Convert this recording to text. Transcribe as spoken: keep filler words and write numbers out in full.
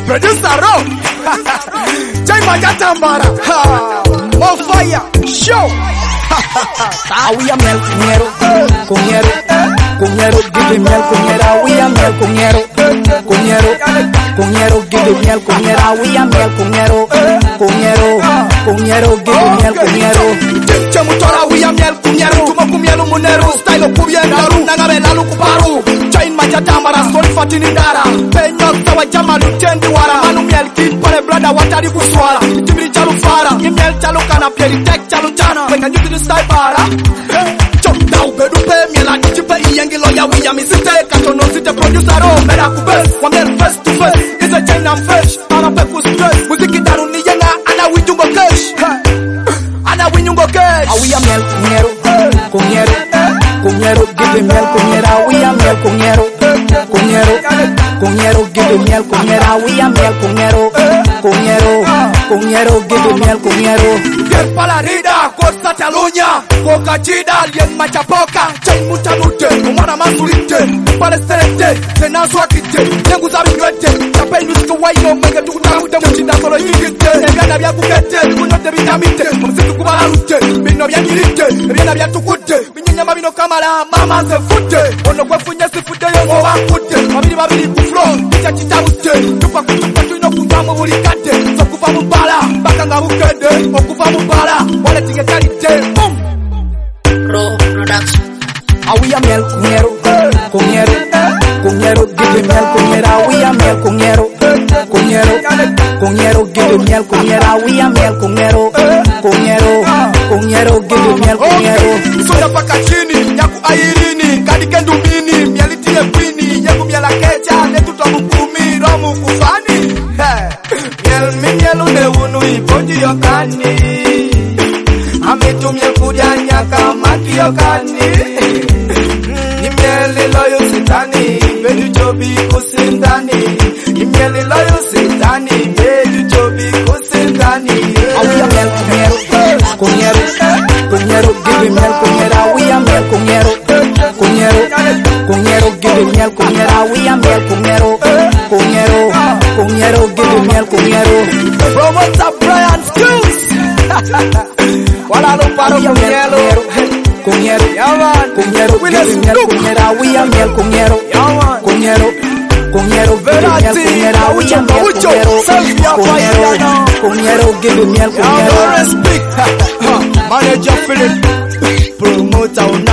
Producer Rock. Jai Majatambara. More fire. Show. Awi miel kunyero, kunyero, kunyero, give me miel kunyero. Awi miel kunyero, kunyero, kunyero, give me miel kunyero. Awi miel kunyero, kunyero, kunyero, give me miel kunyero. Chemutora awi miel kunyero, tumo kumielu munero, style kubiendaru, nangabela lukuparu. Jai Majatambara, sorry fatini dara. Penyo tawa jama lutendi wara. Manu miel kid pale brother watari kuswala. Timiri chalu fara, miel chalu kana pieri tek chalu chana. When you do the style para. Chop down bedu pe miela chipe iyengi loya wiya misite katono site producer ro mera kubes wa miel face to face is a chain and fresh ama pe ku stress muziki daru ni yenga ana winjungo cash ana winjungo cash awi miel kunyero kunyero kunyero give me miel kunyero awi miel kunyero kunyero kunyero give me miel kunyero awi miel kunyero kunyero kunyero give me miel kunyero bien palarida costa talunya Boca chida, lien machapoka Chain mutanute, umana masurite Palestelete, tena swakite Nengu zabi nwete, chapen nusko waino Menge tukutarute, mchinda solo yikite Nebiana bia kukete, kunote bitamite Msitu kubalarute, bino bia nirite Nebiana bia tukute, binyenya mabino kamala Mama se fute, ono kwefunye sifute Yongo wakute, mabini mabini kuflo Kicha chitarute, tupa kutupa tuino kujamu ulikate So kufa mubala, baka nga ukede Okufa mubala, wale tige kalite Boom! Pro Production. Awi miel kunyero, kunyero, kunyero, give me miel kunyero. Awi miel kunyero, kunyero, kunyero, give me miel kunyero. Awi miel kunyero, kunyero, kunyero, give me miel kunyero. Soya paka chini, yaku airini, kadi kendu mini, mieli tiye pini, yeku miela kecha, netu tomu kumi, romu kufani. Miel mi mielu ne unu ipoji yokani. Ametumye kujanya kama kiokani Imieli loyo sitani Bedu chobi kusindani Imieli loyo sitani Bedu chobi kusindani Awi miel kunyero, kunyero, kunyero, give me miel kunyero. Awi miel kunyero, kunyero, kunyero, give me miel kunyero. Awi miel kunyero, kunyero, kunyero, give me miel kunyero. Promoter Brian Skills Wala lo paro kunyero Kunyero, yaman kunyero, give me miel kunyero. Awi miel kunyero, yaman kunyero, kunyero, give me miel kunyero. Awi miel kunyero, kunyero, kunyero, give me miel kunyero. Manager Philip Promoter